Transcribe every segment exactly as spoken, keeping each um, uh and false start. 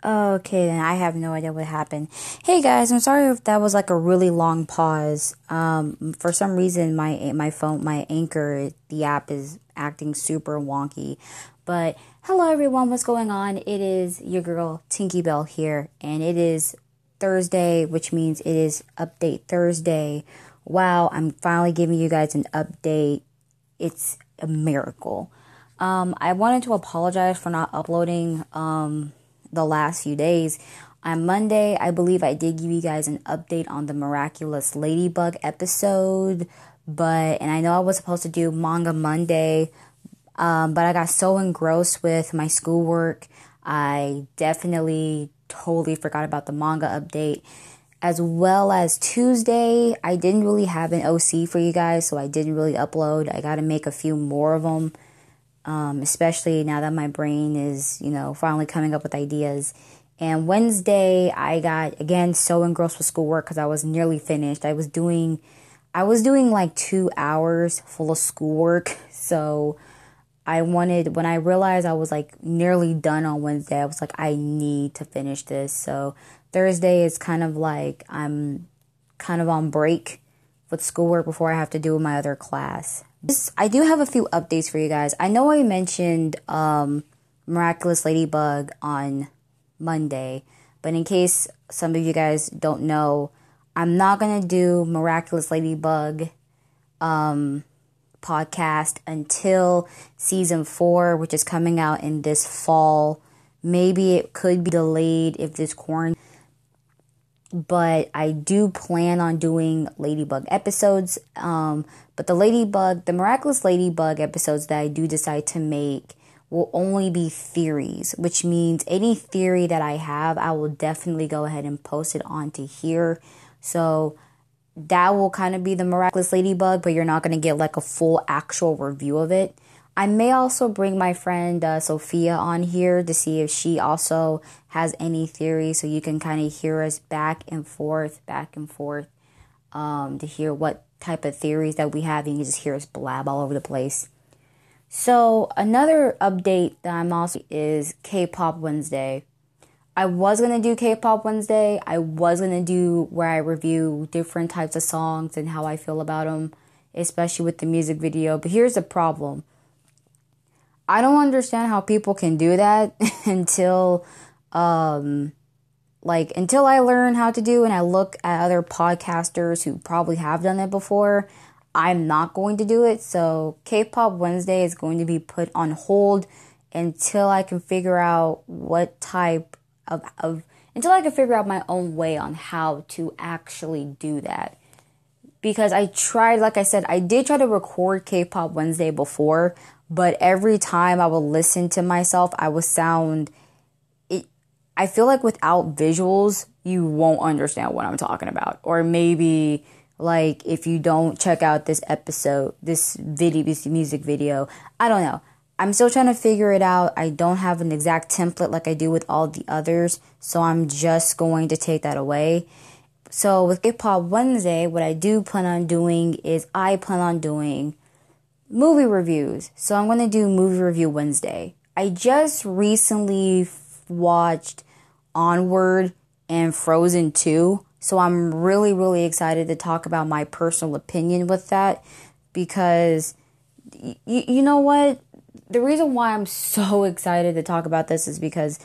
Okay, then I have no idea what happened. Hey guys, I'm sorry if that was like a really long pause. Um, for some reason, my my phone, my Anchor, the app is acting super wonky. But hello everyone, what's going on? It is your girl Tinky Bell here, and it is Thursday, which means it is Update Thursday. Wow, I'm finally giving you guys an update. It's a miracle. Um, I wanted to apologize for not uploading um the last few days. On Monday, I believe I did give you guys an update on the Miraculous Ladybug episode, but and I know I was supposed to do Manga Monday, um, but I got so engrossed with my schoolwork, I definitely totally forgot about the manga update. As well as Tuesday, I didn't really have an O C for you guys, so I didn't really upload. I got to make a few more of them. Um, especially now that my brain is, you know, finally coming up with ideas. And Wednesday, I got, again, so engrossed with schoolwork because I was nearly finished. I was doing, I was doing like two hours full of schoolwork. So I wanted, when I realized I was like nearly done on Wednesday, I was like, I need to finish this. So Thursday is kind of like, I'm kind of on break with schoolwork before I have to do my other class. I do have a few updates for you guys. I know I mentioned um, Miraculous Ladybug on Monday, but in case some of you guys don't know, I'm not going to do Miraculous Ladybug um, podcast until season four, which is coming out in this fall. Maybe it could be delayed if this quarantine. But I do plan on doing Ladybug episodes. Um, but the Ladybug, the Miraculous Ladybug episodes that I do decide to make will only be theories, which means any theory that I have, I will definitely go ahead and post it onto here. So that will kind of be the Miraculous Ladybug, but you're not going to get like a full actual review of it. I may also bring my friend uh, Sophia on here to see if she also has any theories, so you can kind of hear us back and forth, back and forth, um, to hear what type of theories that we have. You can just hear us blab all over the place. So another update that I'm also is K-Pop Wednesday. I was going to do K-Pop Wednesday. I was going to do where I review different types of songs and how I feel about them, especially with the music video. But here's the problem. I don't understand how people can do that until, um, like, until I learn how to do and I look at other podcasters who probably have done it before. I'm not going to do it. So K-Pop Wednesday is going to be put on hold until I can figure out what type of, of, until I can figure out my own way on how to actually do that. Because I tried, like I said, I did try to record K-Pop Wednesday before, but every time I would listen to myself, I would sound, it. I feel like without visuals, you won't understand what I'm talking about. Or maybe, like, if you don't check out this episode, this video, this music video, I don't know. I'm still trying to figure it out. I don't have an exact template like I do with all the others, so I'm just going to take that away. So with K-Pop Wednesday, what I do plan on doing is I plan on doing movie reviews. So I'm going to do Movie Review Wednesday. I just recently f- watched Onward and Frozen two. So I'm really, really excited to talk about my personal opinion with that. Because, y- you know what? The reason why I'm so excited to talk about this is because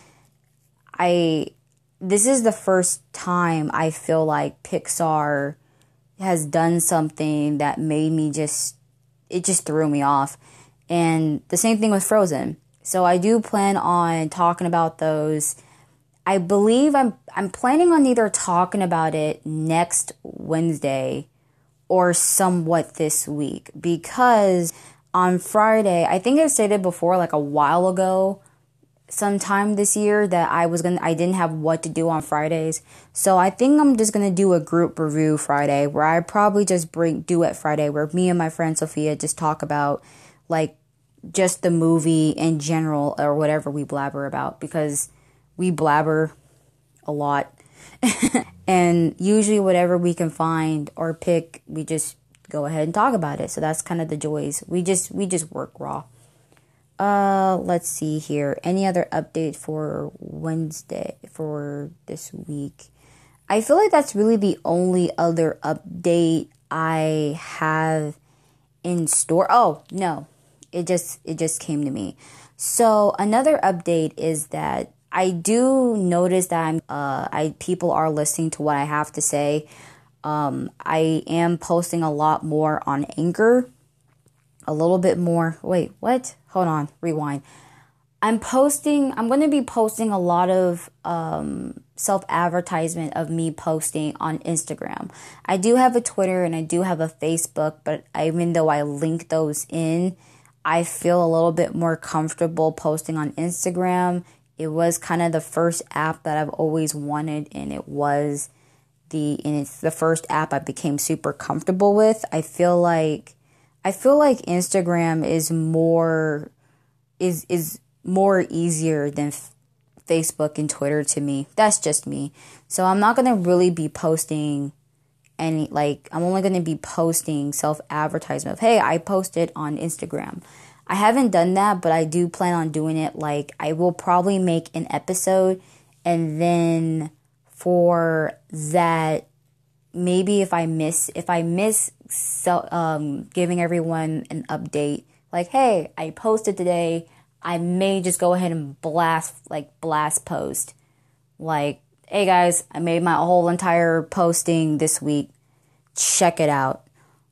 I... This is the first time I feel like Pixar has done something that made me just, it just threw me off. And the same thing with Frozen. So I do plan on talking about those. I believe I'm I'm planning on either talking about it next Wednesday or somewhat this week. Because on Friday, I think I said it before like a while ago, sometime this year, that I was gonna I didn't have what to do on Fridays. So I think I'm just gonna do a group review Friday where I probably just bring Duet Friday where me and my friend Sophia just talk about like just the movie in general or whatever we blabber about, because we blabber a lot. And usually whatever we can find or pick, we just go ahead and talk about it. So that's kind of the joys. We just we just work raw. Uh, let's see here. Any other update for Wednesday for this week? I feel like that's really the only other update I have in store. Oh, no. It just it just came to me. So, another update is that I do notice that I'm uh I people are listening to what I have to say. Um, I am posting a lot more on Anchor. A little bit more. Wait, what? Hold on. Rewind. I'm posting, I'm going to be posting a lot of um, self-advertisement of me posting on Instagram. I do have a Twitter and I do have a Facebook, but even though I link those in, I feel a little bit more comfortable posting on Instagram. It was kind of the first app that I've always wanted, and it was the, and it's the first app I became super comfortable with. I feel like, I feel like Instagram is more, is, is, more easier than f- Facebook and Twitter to me. That's just me. So I'm not going to really be posting any, like, I'm only going to be posting self-advertisement of, hey, I posted on Instagram. I haven't done that, but I do plan on doing it. Like, I will probably make an episode, and then for that, maybe if I miss, if I miss so, um, giving everyone an update, like, hey, I posted today, I may just go ahead and blast, like, blast post. Like, hey guys, I made my whole entire posting this week. Check it out.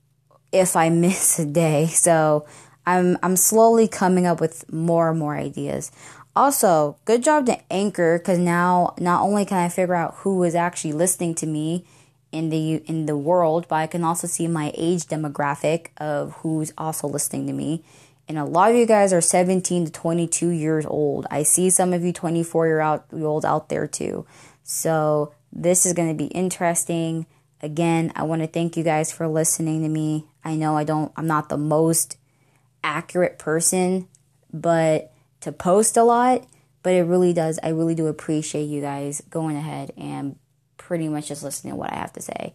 If I miss a day. So, I'm I'm slowly coming up with more and more ideas. Also, good job to Anchor, because now not only can I figure out who is actually listening to me in the in the world, but I can also see my age demographic of who's also listening to me. And a lot of you guys are seventeen to twenty-two years old. I see some of you twenty-four-year-olds out there too. So this is going to be interesting. Again, I want to thank you guys for listening to me. I know I don't, I'm not the most accurate person, but to post a lot, but it really does, I really do appreciate you guys going ahead and pretty much just listening to what I have to say.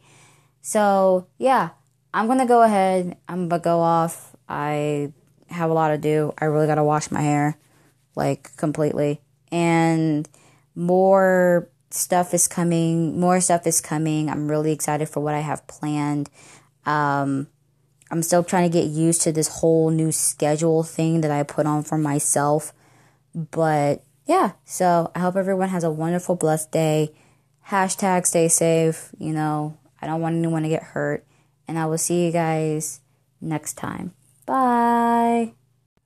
So yeah, I'm going to go ahead. I'm going to go off. I have a lot to do. I really got to wash my hair, like, completely. And more stuff is coming. More stuff is coming. I'm really excited for what I have planned. Um, I'm still trying to get used to this whole new schedule thing that I put on for myself. But yeah, so I hope everyone has a wonderful, blessed day. Hashtag stay safe. You know, I don't want anyone to get hurt. And I will see you guys next time. Bye.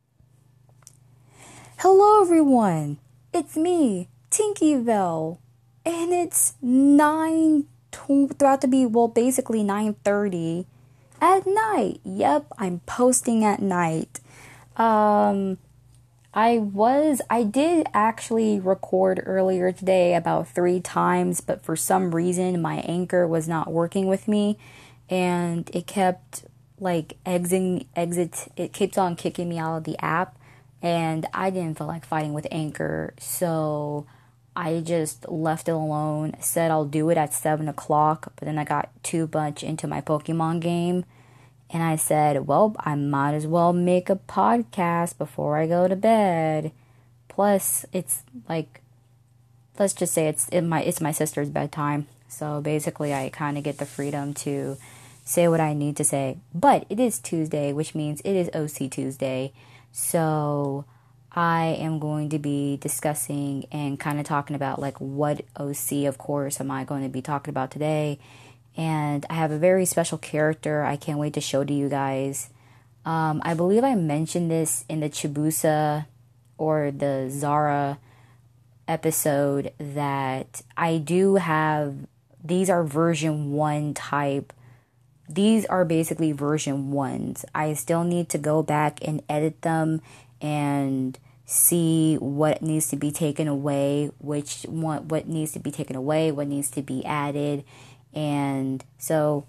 Hello, everyone. It's me, Tinkyville, and it's nine. About to be, well, basically nine thirty at night. Yep, I'm posting at night. Um, I was, I did actually record earlier today about three times, but for some reason my Anchor was not working with me, and it kept like exiting, exit, it keeps on kicking me out of the app, and I didn't feel like fighting with Anchor, so I just left it alone, said I'll do it at seven o'clock, but then I got too much into my Pokemon game, and I said, well, I might as well make a podcast before I go to bed. Plus, it's like, let's just say it's in my it's my sister's bedtime, so basically I kind of get the freedom to say what I need to say. But it is Tuesday, which means it is O C Tuesday. So I am going to be discussing and kind of talking about like what O C, of course, am I going to be talking about today. And I have a very special character I can't wait to show to you guys. Um, I believe I mentioned this in the Chibusa or the Zara episode that I do have, these are version one type. These are basically version ones. I still need to go back and edit them and see what needs to be taken away, which what what needs to be taken away, what needs to be added. And so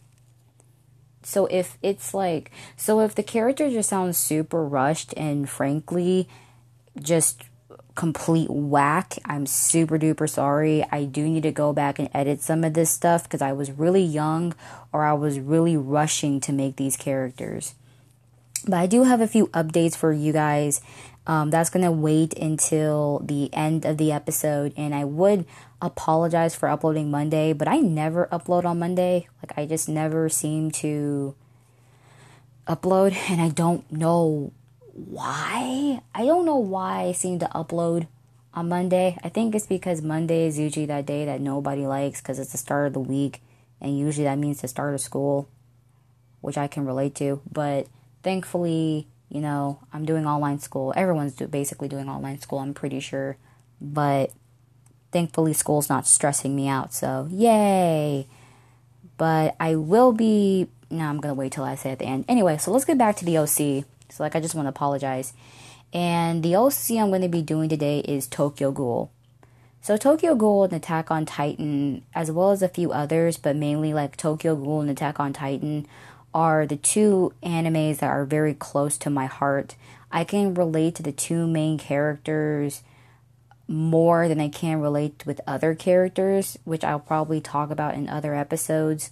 so if it's like so if the character just sounds super rushed and frankly just complete whack, I'm super duper sorry. I do need to go back and edit some of this stuff because I was really young or I was really rushing to make these characters. But I do have a few updates for you guys. Um, that's going to wait until the end of the episode. And I would apologize for uploading Monday, but I never upload on Monday. Like, I just never seem to upload. And I don't know why. I don't know why I seem to upload on Monday. I think it's because Monday is usually that day that nobody likes because it's the start of the week. And usually that means the start of school, which I can relate to. But thankfully, you know, I'm doing online school. Everyone's do, basically doing online school, I'm pretty sure. But thankfully, school's not stressing me out. So, yay. But I will be... No, I'm going to wait till I say at the end. Anyway, so let's get back to the O C. So, like, I just want to apologize. And the O C I'm going to be doing today is Tokyo Ghoul. So Tokyo Ghoul and Attack on Titan, as well as a few others, but mainly like Tokyo Ghoul and Attack on Titan, are the two animes that are very close to my heart. I can relate to the two main characters more than I can relate with other characters, which I'll probably talk about in other episodes.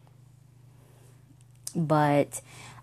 But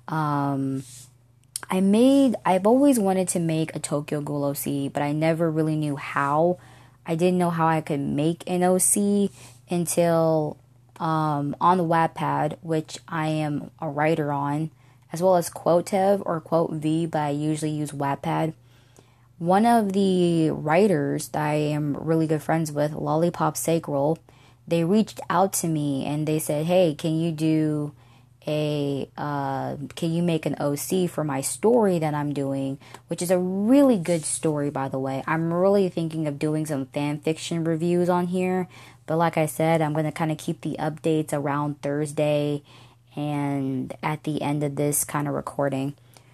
um, I made, I've always wanted to make a Tokyo Ghoul O C, but I never really knew how. I didn't know how I could make an O C until um, on the Wattpad, which I am a writer on, as well as Quotev or Quote V, but I usually use Wattpad. One of the writers that I am really good friends with, Lollipop Sacral, they reached out to me and they said, hey, can you do a, uh, can you make an O C for my story that I'm doing, which is a really good story, by the way. I'm really thinking of doing some fan fiction reviews on here, but like I said, I'm going to kind of keep the updates around Thursday and at the end of this kind of recording.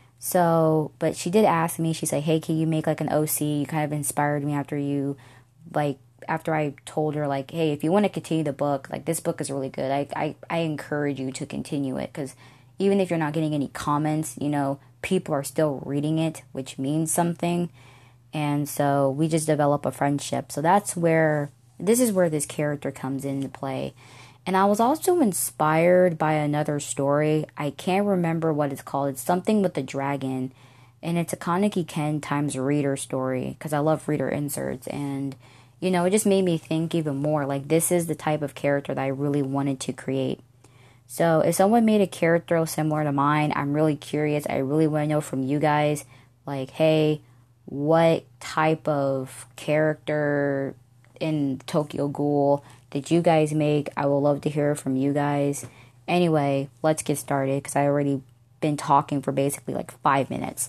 So, but she did ask me, she said, hey, can you make like an O C? You kind of inspired me after you, like, after I told her, like, hey, if you want to continue the book, like, this book is really good. I, I, I encourage you to continue it, because even if you're not getting any comments, you know, people are still reading it, which means something. And so we just develop a friendship. So that's where, this is where this character comes into play. And I was also inspired by another story. I can't remember what it's called. It's something with the dragon. And it's a Kaneki Ken times reader story, because I love reader inserts. And you know, it just made me think even more, like, this is the type of character that I really wanted to create. So, if someone made a character similar to mine, I'm really curious. I really want to know from you guys, like, hey, what type of character in Tokyo Ghoul did you guys make? I would love to hear from you guys. Anyway, let's get started, because I already been talking for basically like five minutes.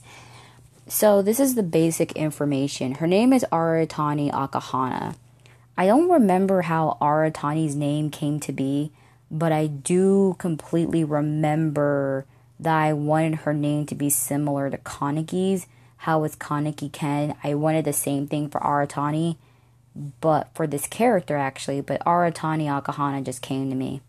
So this is the basic information. Her name is Aratani Akahana. I don't remember how Aratani's name came to be, but I do completely remember that I wanted her name to be similar to Kaneki's. How it's Kaneki Ken. I wanted the same thing for Aratani, but for this character actually, but Aratani Akahana just came to me.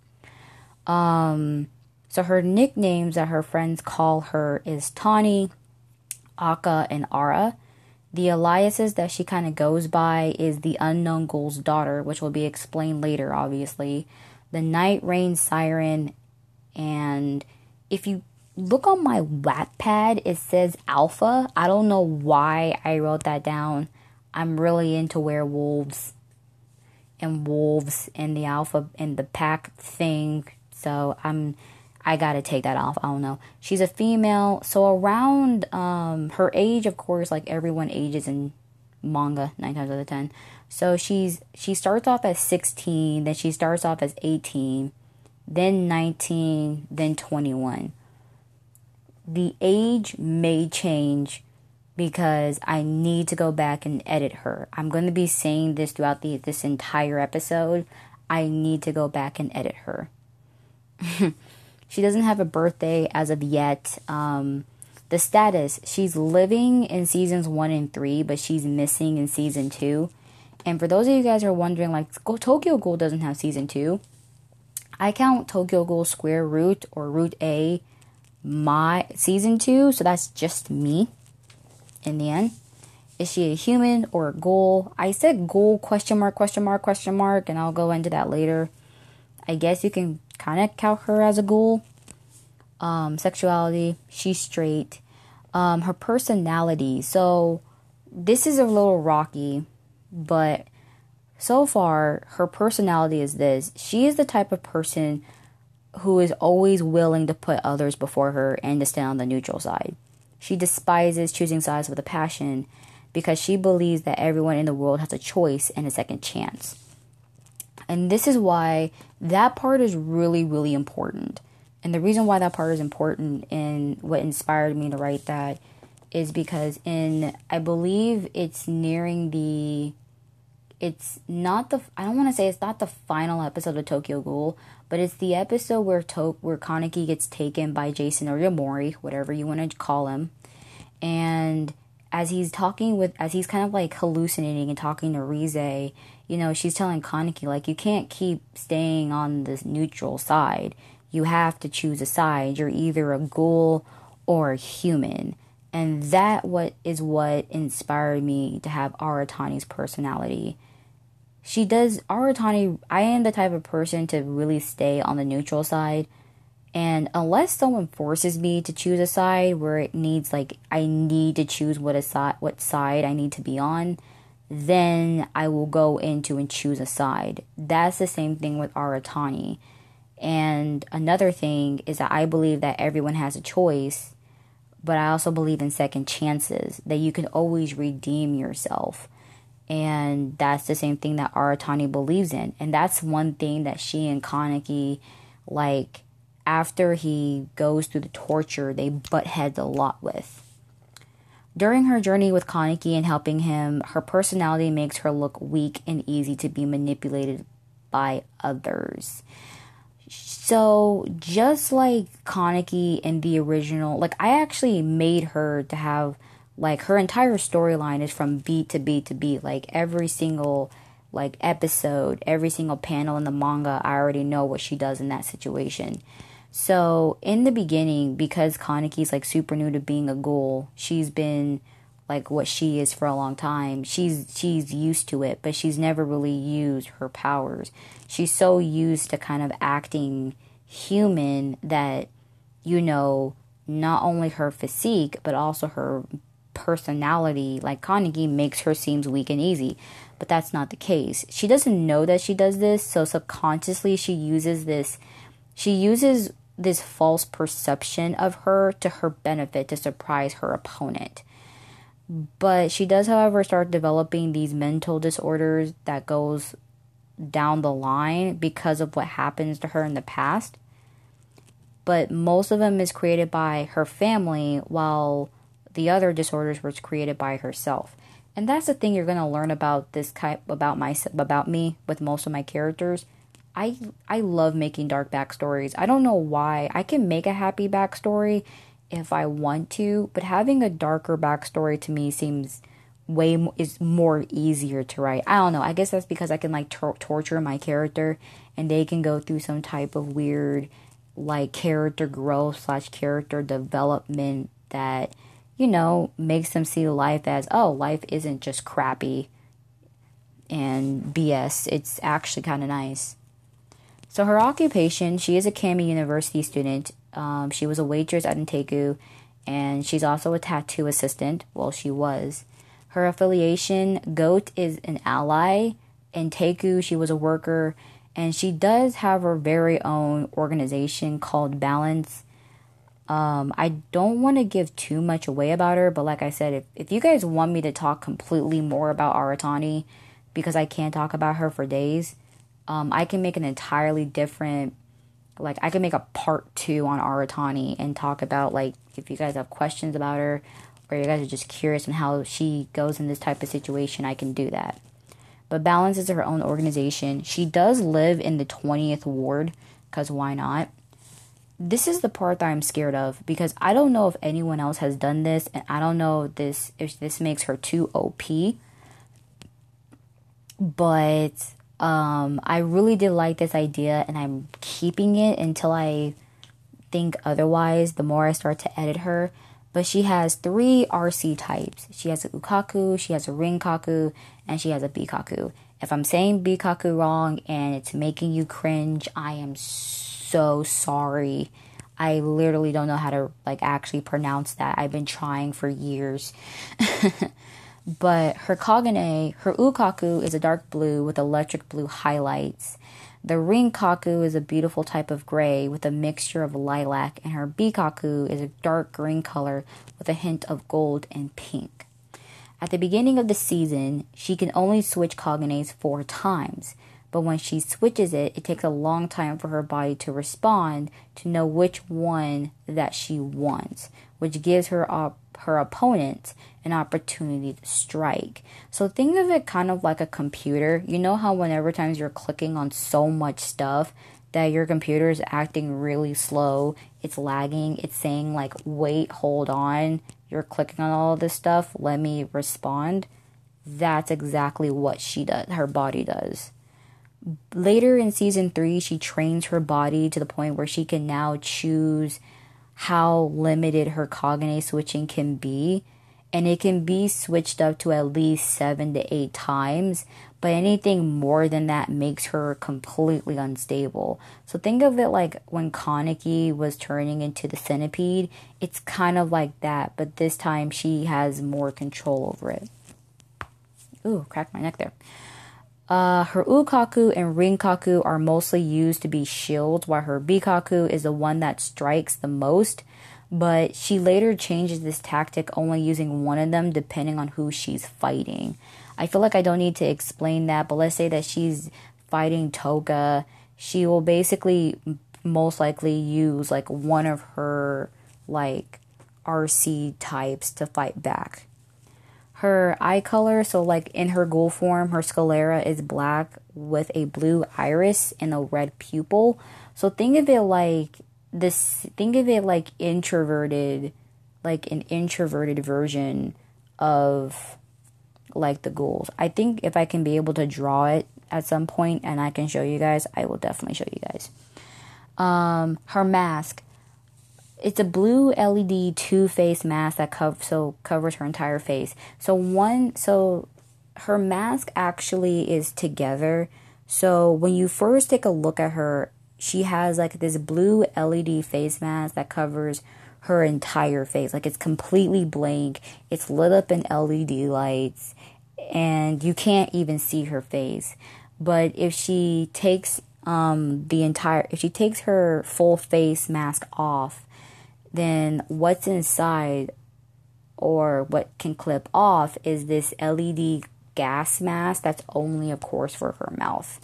Um, so her nicknames that her friends call her is Tani, Aka, and Ara. The aliases that she kind of goes by is the Unknown Ghoul's daughter, which will be explained later, obviously. The Night Rain Siren, and if you look on my Wattpad, it says Alpha. I don't know why I wrote that down. I'm really into werewolves and wolves and the alpha and the pack thing, so I'm I gotta take that off. I don't know. She's a female, so around um her age, of course, like everyone ages in manga nine times out of ten. So she's she starts off as sixteen, then she starts off as eighteen, then nineteen, then twenty-one. The age may change because I need to go back and edit her. I'm going to be saying this throughout the this entire episode. I need to go back and edit her. She doesn't have a birthday as of yet. Um, the status, she's living in seasons one and three, but she's missing in season two. And for those of you guys who are wondering, like, Tokyo Ghoul doesn't have season two. I count Tokyo Ghoul Square Root or Root A my season two, so that's just me in the end. Is she a human or a ghoul? I said ghoul question mark question mark question mark, and I'll go into that later. I guess you can kind of count her as a ghoul. Um, sexuality, she's straight. Um, her personality. So this is a little rocky, but so far, her personality is this. She is the type of person who is always willing to put others before her and to stand on the neutral side. She despises choosing sides with a passion because she believes that everyone in the world has a choice and a second chance. And this is why that part is really, really important. And the reason why that part is important and what inspired me to write that is because in, I believe it's nearing the, it's not the, I don't want to say it's not the final episode of Tokyo Ghoul, but it's the episode where to, where Kaneki gets taken by Jason or Yamori, whatever you want to call him. And as he's talking with, as he's kind of like hallucinating and talking to Rize, you know, she's telling Kaneki, like, you can't keep staying on this neutral side. You have to choose a side. You're either a ghoul or a human. And that what is what inspired me to have Aratani's personality. She does, Aratani, I am the type of person to really stay on the neutral side. And unless someone forces me to choose a side where it needs, like, I need to choose what a side, what side I need to be on, then I will go into and choose a side. That's the same thing with Aratani. And another thing is that I believe that everyone has a choice, but I also believe in second chances, that you can always redeem yourself. And that's the same thing that Aratani believes in. And that's one thing that she and Kaneki, like, after he goes through the torture, they butt heads a lot with. During her journey with Kaneki and helping him, her personality makes her look weak and easy to be manipulated by others. So, just like Kaneki in the original, like, I actually made her to have, like, her entire storyline is from beat to beat to beat. Like, every single, like, episode, every single panel in the manga, I already know what she does in that situation. So, in the beginning, because Kaneki's, like, super new to being a ghoul, she's been, like, what she is for a long time. She's she's used to it, but she's never really used her powers. She's so used to kind of acting human that, you know, not only her physique, but also her personality, like Kaneki, makes her seems weak and easy. But that's not the case. She doesn't know that she does this, so subconsciously she uses this, she uses this false perception of her to her benefit to surprise her opponent. But she does, however, start developing these mental disorders that goes down the line because of what happens to her in the past. But most of them is created by her family, while the other disorders were created by herself. And that's the thing you're going to learn about this type, about my, about me with most of my characters. I I love making dark backstories. I don't know why. I can make a happy backstory if I want to, but having a darker backstory to me seems way more, is more easier to write. I don't know. I guess that's because I can, like, tor- torture my character and they can go through some type of weird, like, character growth slash character development that, you know, makes them see life as, oh, life isn't just crappy and B S. It's actually kind of nice. So her occupation, she is a Kami University student. Um, she was a waitress at Inteku, and she's also a tattoo assistant. Well, she was. Her affiliation, GOAT, is an ally. In Teku, she was a worker, and she does have her very own organization called Balance. Um, I don't want to give too much away about her, but like I said, if, if you guys want me to talk completely more about Aratani, because I can't talk about her for days, um, I can make an entirely different, like, I can make a part two on Aratani and talk about, like, if you guys have questions about her, or you guys are just curious on how she goes in this type of situation, I can do that. But Balance is her own organization. She does live in the twentieth ward, because why not? This is the part that I'm scared of, because I don't know if anyone else has done this, and I don't know if this, if this makes her too O P. But um, I really did like this idea, and I'm keeping it until I think otherwise, the more I start to edit her. But she has three R C types. She has a Ukaku, she has a Rinkaku, and she has a Bikaku. If I'm saying Bikaku wrong and it's making you cringe, I am so sorry. I literally don't know how to, like, actually pronounce that. I've been trying for years. But her Kagane, her Ukaku is a dark blue with electric blue highlights. The Rinkaku is a beautiful type of gray with a mixture of lilac, and her Bikaku is a dark green color with a hint of gold and pink. At the beginning of the season, she can only switch Kaganes four times, but when she switches it, it takes a long time for her body to respond to know which one that she wants, which gives her op- her opponent an opportunity to strike. So think of it kind of like a computer. You know how whenever times you're clicking on so much stuff that your computer is acting really slow, it's lagging, it's saying like, wait, hold on, you're clicking on all of this stuff, let me respond. That's exactly what she does, her body does. Later in season three, she trains her body to the point where she can now choose how limited her Kagane switching can be. And it can be switched up to at least seven to eight times. But anything more than that makes her completely unstable. So think of it like when Kaneki was turning into the centipede. It's kind of like that. But this time she has more control over it. Ooh, cracked my neck there. Uh, her Ukaku and Rinkaku are mostly used to be shields, while her Bikaku is the one that strikes the most. But she later changes this tactic, only using one of them depending on who she's fighting. I feel like I don't need to explain that, but let's say that she's fighting Toga. She will basically most likely use like one of her like R C types to fight back. Her eye color, so like in her ghoul form, her sclera is black with a blue iris and a red pupil. So think of it like this, think of it like introverted, like an introverted version of like the ghouls. I think if I can be able to draw it at some point and I can show you guys, I will definitely show you guys. Um, her mask. It's a blue L E D two-face mask that cov- so covers her entire face. So one, so her mask actually is together. So when you first take a look at her, she has like this blue L E D face mask that covers her entire face. Like it's completely blank. It's lit up in L E D lights, and you can't even see her face. But if she takes um the entire, if she takes her full face mask off, then what's inside or what can clip off is this L E D gas mask that's only, of course, for her mouth.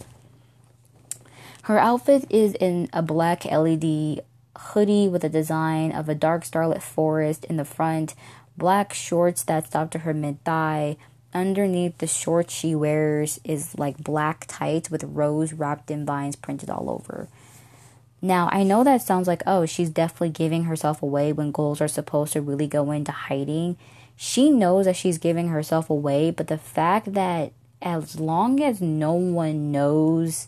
Her outfit is in a black L E D hoodie with a design of a dark starlit forest in the front, black shorts that stop to her mid-thigh. Underneath the shorts she wears is like black tights with rose wrapped in vines printed all over. Now, I know that sounds like, oh, she's definitely giving herself away when ghouls are supposed to really go into hiding. She knows that she's giving herself away, but the fact that as long as no one knows,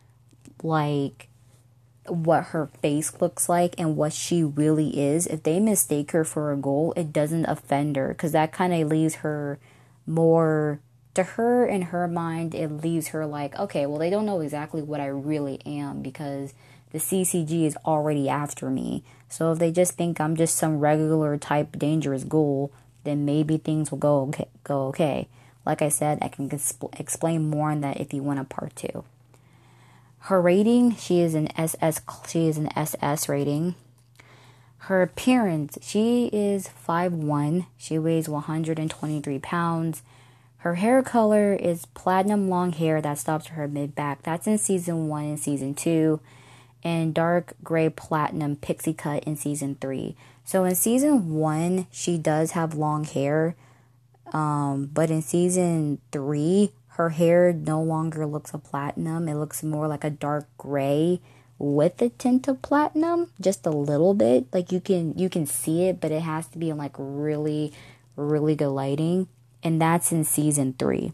like, what her face looks like and what she really is, if they mistake her for a ghoul, it doesn't offend her, because that kind of leaves her more, to her, in her mind, it leaves her like, okay, well, they don't know exactly what I really am, because the C C G is already after me. So if they just think I'm just some regular type dangerous ghoul, then maybe things will go okay. Go okay. Like I said, I can exp- explain more on that if you want a part two. Her rating, she is an S S. She is an S S rating. Her appearance, she is five one. She weighs one hundred twenty-three pounds. Her hair color is platinum long hair that stops to her mid back. That's in season one and season two. And dark gray platinum pixie cut in season three. So in season one, she does have long hair. Um, but in season three, her hair no longer looks a platinum. It looks more like a dark gray with a tint of platinum, just a little bit. Like you can you can see it, but it has to be in like really, really good lighting. And that's in season three.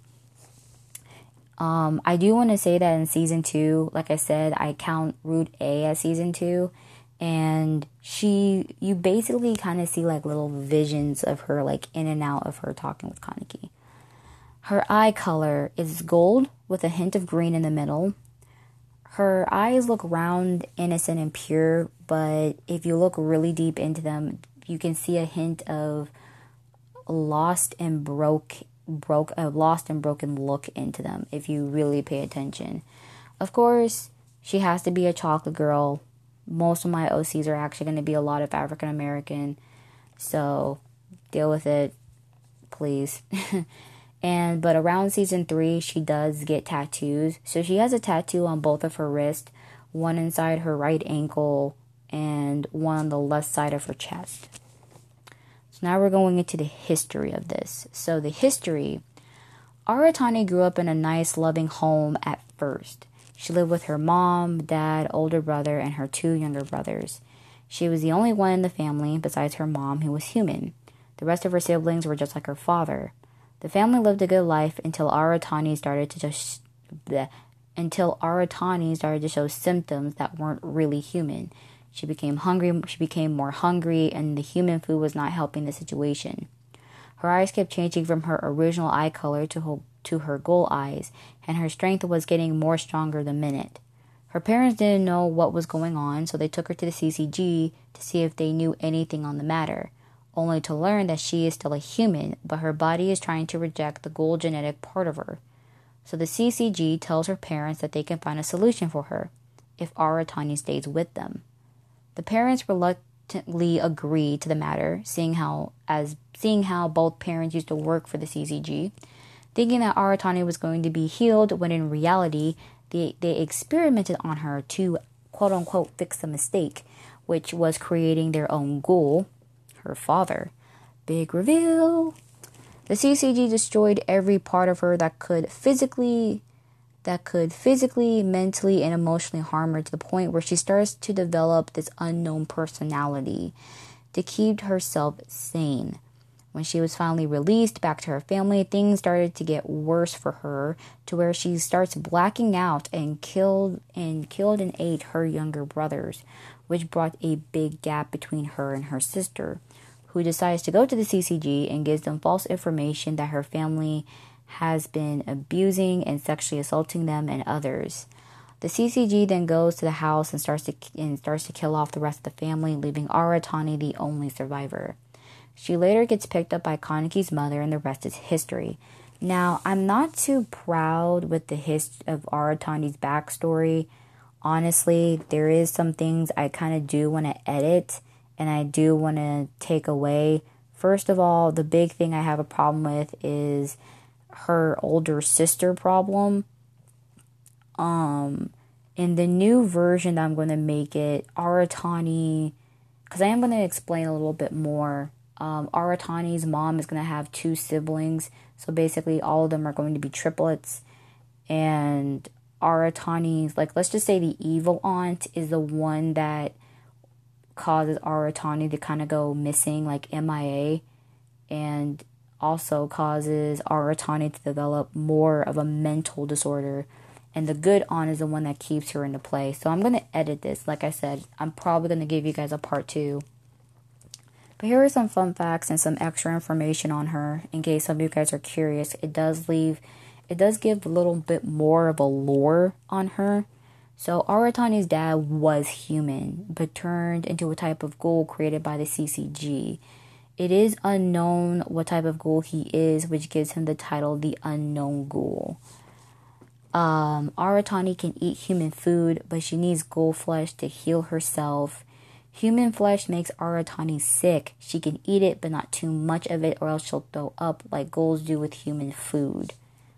Um, I do want to say that in season two, like I said, I count Route A as season two, and she, you basically kind of see like little visions of her, like in and out of her talking with Kaneki. Her eye color is gold with a hint of green in the middle. Her eyes look round, innocent, and pure, but if you look really deep into them, you can see a hint of lost and broke broke a lost and broken look into them if you really pay attention. Of course, she has to be a chocolate girl. Most of my O Cs are actually going to be a lot of African American, so deal with it, please. And but around season three, she does get tattoos. So she has a tattoo on both of her wrists, one inside her right ankle and one on the left side of her chest. So now we're going into the history of this. So the history, Aratani grew up in a nice, loving home at first. She lived with her mom, dad, older brother, and her two younger brothers. She was the only one in the family, besides her mom, who was human. The rest of her siblings were just like her father. The family lived a good life until Aratani started to just bleh, until Aratani started to show symptoms that weren't really human. She became hungry. She became more hungry, and the human food was not helping the situation. Her eyes kept changing from her original eye color to her, to her gold eyes, and her strength was getting more stronger the minute. Her parents didn't know what was going on, so they took her to the C C G to see if they knew anything on the matter, only to learn that she is still a human, but her body is trying to reject the gold genetic part of her. So the C C G tells her parents that they can find a solution for her if Aratani stays with them. The parents reluctantly agree to the matter, seeing how as seeing how both parents used to work for the C C G, thinking that Aratani was going to be healed when in reality they, they experimented on her to quote-unquote fix a mistake, which was creating their own ghoul, her father. Big reveal! The C C G destroyed every part of her that could physically that could physically, mentally, and emotionally harm her to the point where she starts to develop this unknown personality to keep herself sane. When she was finally released back to her family, things started to get worse for her to where she starts blacking out and killed and killed and ate her younger brothers, which brought a big gap between her and her sister, who decides to go to the C C G and gives them false information that her family has been abusing and sexually assaulting them and others. The C C G then goes to the house and starts to and starts to kill off the rest of the family, leaving Aratani the only survivor. She later gets picked up by Kaneki's mother, and the rest is history. Now, I'm not too proud with the hist of Aratani's backstory. Honestly, there is some things I kind of do want to edit, and I do want to take away. First of all, the big thing I have a problem with is her older sister problem. Um, in the new version that I'm going to make it, Aratani, because I am going to explain a little bit more. Um, Aratani's mom is going to have two siblings, so basically all of them are going to be triplets. And Aratani's, like, let's just say the evil aunt is the one that causes Aratani to kind of go missing, like M I A, and also causes Aratani to develop more of a mental disorder, and the good aunt is the one that keeps her into play. So I'm going to edit this. Like I said, I'm probably going to give you guys a part two. But here are some fun facts and some extra information on her, in case some of you guys are curious. It does leave, it does give a little bit more of a lore on her. So Aratani's dad was human, but turned into a type of ghoul created by the C C G. It is unknown what type of ghoul he is, which gives him the title the Unknown Ghoul. Um, Aratani can eat human food, but she needs ghoul flesh to heal herself. Human flesh makes Aratani sick. She can eat it, but not too much of it, or else she'll throw up like ghouls do with human food.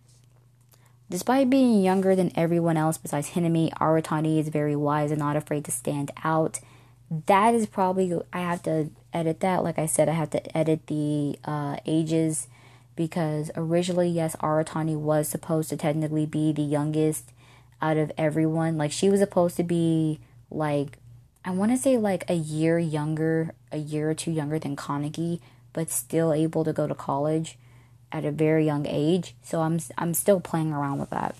Despite being younger than everyone else besides Hinami, Aratani is very wise and not afraid to stand out. That is probably, I have to edit that. Like I said, I have to edit the uh, ages, because originally, yes, Aratani was supposed to technically be the youngest out of everyone. Like, she was supposed to be, like, I want to say, like, a year younger, a year or two younger than Kaneki, but still able to go to college at a very young age. So I'm I'm still playing around with that.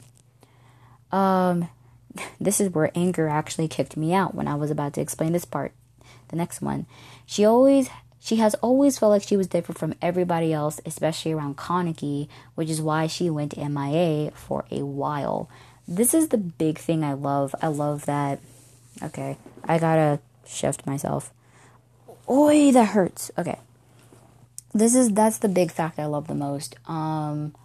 Um, this is where anger actually kicked me out when I was about to explain this part. The next one. She always she has always felt like she was different from everybody else, especially around Kaneki, which is why she went M I A for a while. This is the big thing I love. I love that. Okay, I gotta shift myself. Oi, that hurts. Okay. this is that's the big fact I love the most. Um,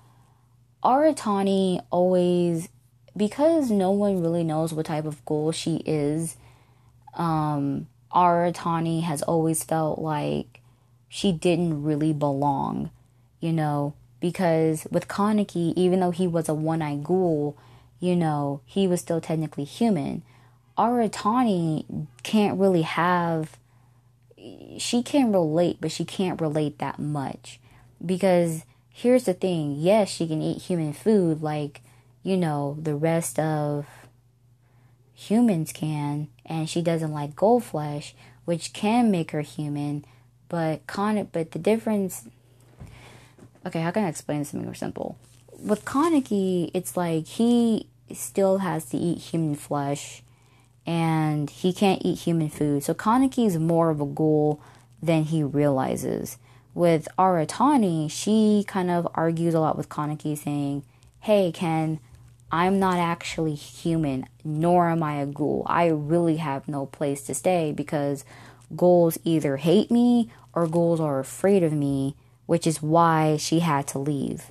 Aratani always, because no one really knows what type of ghoul she is. Um, Aratani has always felt like she didn't really belong, you know, because with Kaneki, even though he was a one-eyed ghoul, you know, he was still technically human. Aratani can't really have, she can relate, but she can't relate that much. Because here's the thing, yes, she can eat human food like, you know, the rest of humans can, and she doesn't like gold flesh, which can make her human, but Con but the difference, okay, how can I explain something more simple? With Kaneki, it's like he still has to eat human flesh, and he can't eat human food. So Kaneki is more of a ghoul than he realizes. With Aratani, she kind of argues a lot with Kaneki, saying, hey, Ken, I'm not actually human, nor am I a ghoul. I really have no place to stay because ghouls either hate me or ghouls are afraid of me, which is why she had to leave.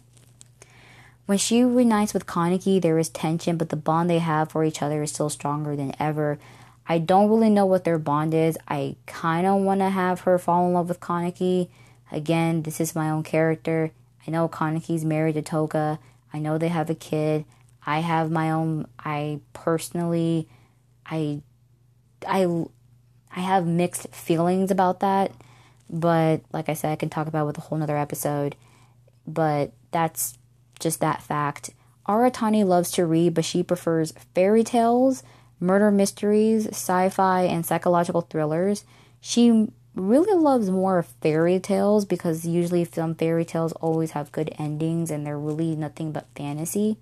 When she reunites with Kaneki, there is tension, but the bond they have for each other is still stronger than ever. I don't really know what their bond is. I kind of want to have her fall in love with Kaneki. Again, this is my own character. I know Kaneki's married to Toka. I know they have a kid. I have my own, I personally, I, I, I have mixed feelings about that, but like I said, I can talk about it with a whole nother episode, but that's just that fact. Aratani loves to read, but she prefers fairy tales, murder mysteries, sci-fi, and psychological thrillers. She really loves more fairy tales because usually some fairy tales always have good endings and they're really nothing but fantasy.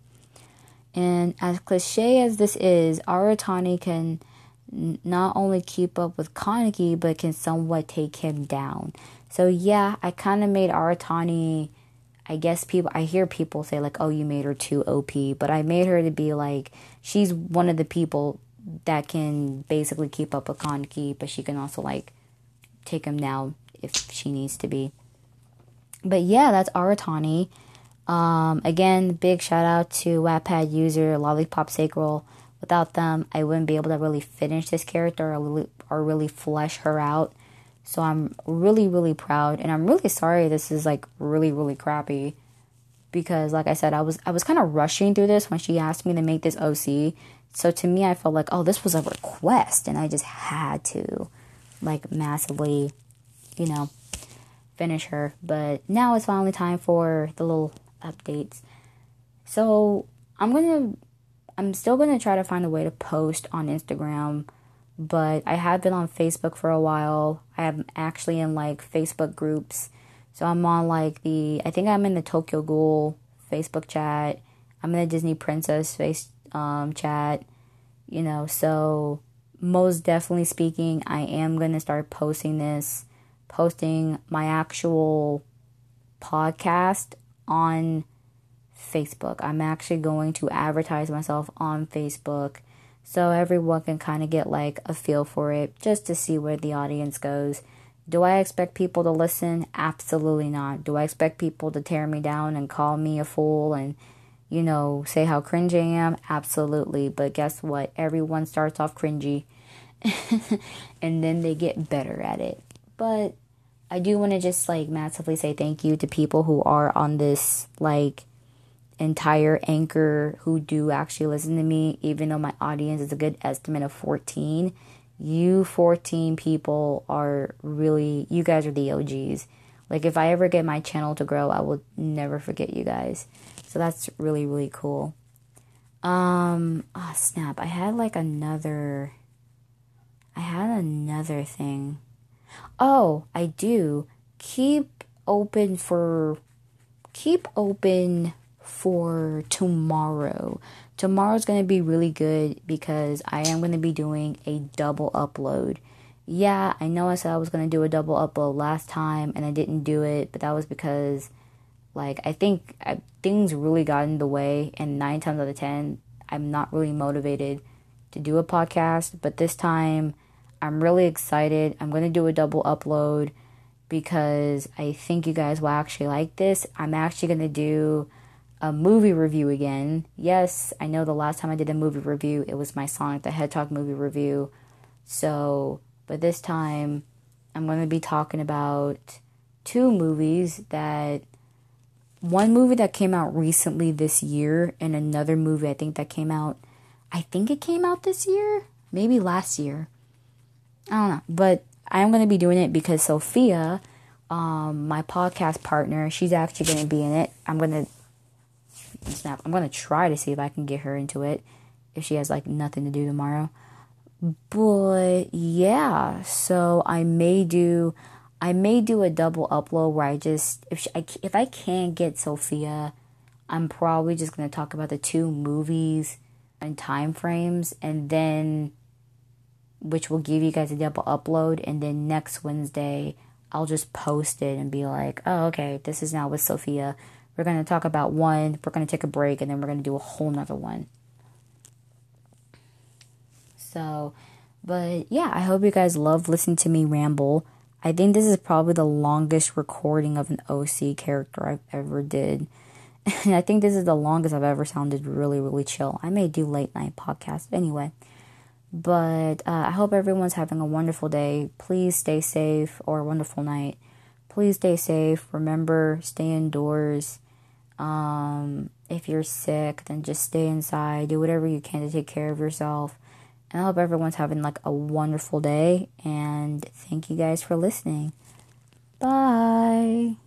And as cliche as this is, Aratani can n- not only keep up with Kaneki, but can somewhat take him down. So yeah, I kind of made Aratani, I guess people, I hear people say like, oh, you made her too O P, but I made her to be like, she's one of the people that can basically keep up with Kaneki, but she can also like take him down if she needs to be. But yeah, that's Aratani. Um, again, big shout out to Wattpad user Lollipop Sacral. Without them, I wouldn't be able to really finish this character or really, or really flesh her out. So I'm really, really proud, and I'm really sorry this is like really, really crappy. Because like I said, I was I was kind of rushing through this when she asked me to make this O C. So to me, I felt like, oh, this was a request, and I just had to, like, massively, you know, finish her. But now it's finally time for the little updates. So I'm gonna I'm still gonna try to find a way to post on Instagram, but I have been on Facebook for a while. I am actually in like Facebook groups. So I'm on like the I think I'm in the Tokyo Ghoul Facebook chat. I'm in the Disney Princess face um chat, you know, so most definitely speaking, I am gonna start posting this posting my actual podcast on Facebook. I'm actually going to advertise myself on Facebook so everyone can kind of get like a feel for it just to see where the audience goes. Do I expect people to listen? Absolutely not. Do I expect people to tear me down and call me a fool and, you know, say how cringe I am? Absolutely. But guess what? Everyone starts off cringy and then they get better at it. But I do want to just like massively say thank you to people who are on this like entire anchor who do actually listen to me, even though my audience is a good estimate of fourteen. You fourteen people are really, you guys are the O Gs. Like if I ever get my channel to grow, I will never forget you guys. So that's really, really cool. Um, oh snap, I had like another, I had another thing. Oh, I do. Keep open for, keep open for tomorrow. Tomorrow's going to be really good because I am going to be doing a double upload. Yeah, I know I said I was going to do a double upload last time and I didn't do it, but that was because like I think I, things really got in the way, and nine times out of ten, I'm not really motivated to do a podcast, but this time I'm really excited. I'm going to do a double upload, because I think you guys will actually like this. I'm actually going to do a movie review again. Yes, I know the last time I did a movie review, it was my Sonic the Hedgehog movie review. So, but this time, I'm going to be talking about two movies that, one movie that came out recently this year, and another movie I think that came out, I think it came out this year, maybe last year. I don't know, but I'm going to be doing it because Sophia, um, my podcast partner, she's actually going to be in it. I'm going to snap. I'm going to try to see if I can get her into it if she has like nothing to do tomorrow. But yeah, so I may do I may do a double upload where I just if she, I, if I can't get Sophia, I'm probably just going to talk about the two movies and time frames, and then which will give you guys a double upload, and then next Wednesday I'll just post it and be like, oh, okay, this is now with Sophia. We're going to talk about one, we're going to take a break, and then we're going to do a whole nother one. So, but yeah, I hope you guys love listening to me ramble. I think this is probably the longest recording of an O C character I've ever did. And I think this is the longest I've ever sounded really, really chill. I may do late night podcasts anyway. But uh, I hope everyone's having a wonderful day. Please stay safe, or a wonderful night. Please stay safe. Remember, stay indoors. Um, if you're sick, then just stay inside. Do whatever you can to take care of yourself. And I hope everyone's having like a wonderful day. And thank you guys for listening. Bye.